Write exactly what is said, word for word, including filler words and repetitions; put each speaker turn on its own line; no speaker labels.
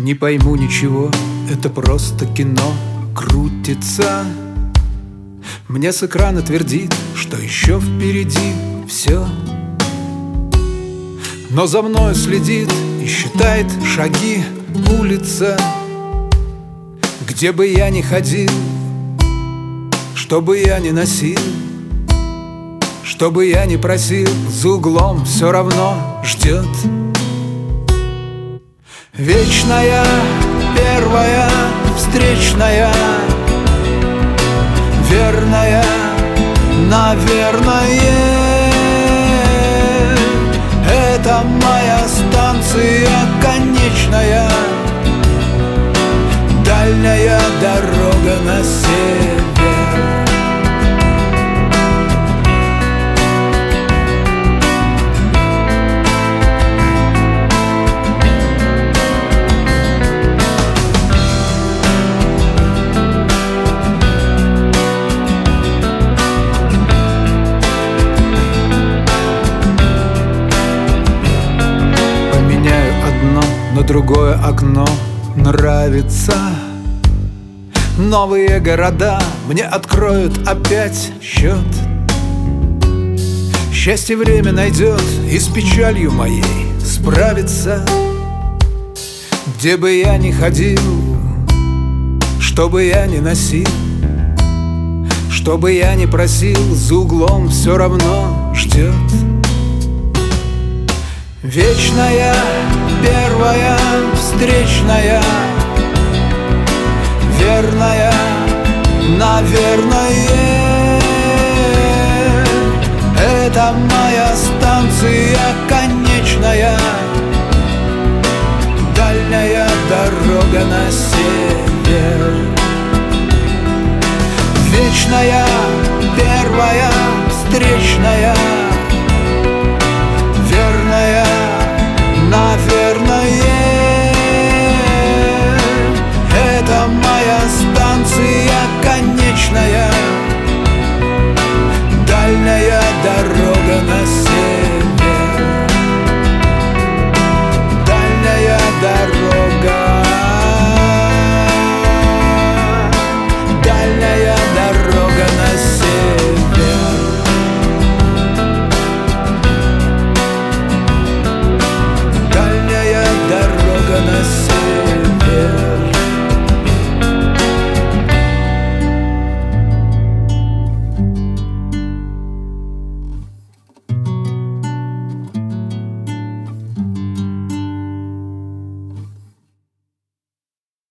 Не пойму ничего, это просто кино крутится. Мне с экрана твердит, что еще впереди все. Но за мною следит и считает шаги улица. Где бы я ни ходил, что бы я ни носил, что бы я ни просил, за углом все равно ждет. Вечная, первая, встречная, верная, наверное. Это моя станция конечная, дальняя дорога на север. Но другое окно нравится. Новые города мне откроют опять счет. Счастье время найдет и с печалью моей справится. Где бы я ни ходил, что бы я ни носил, что бы я ни просил, за углом все равно ждет. Вечная, первая, встречная, верная, наверное. Это моя станция конечная, дальняя дорога на север. Вечная, первая, встречная,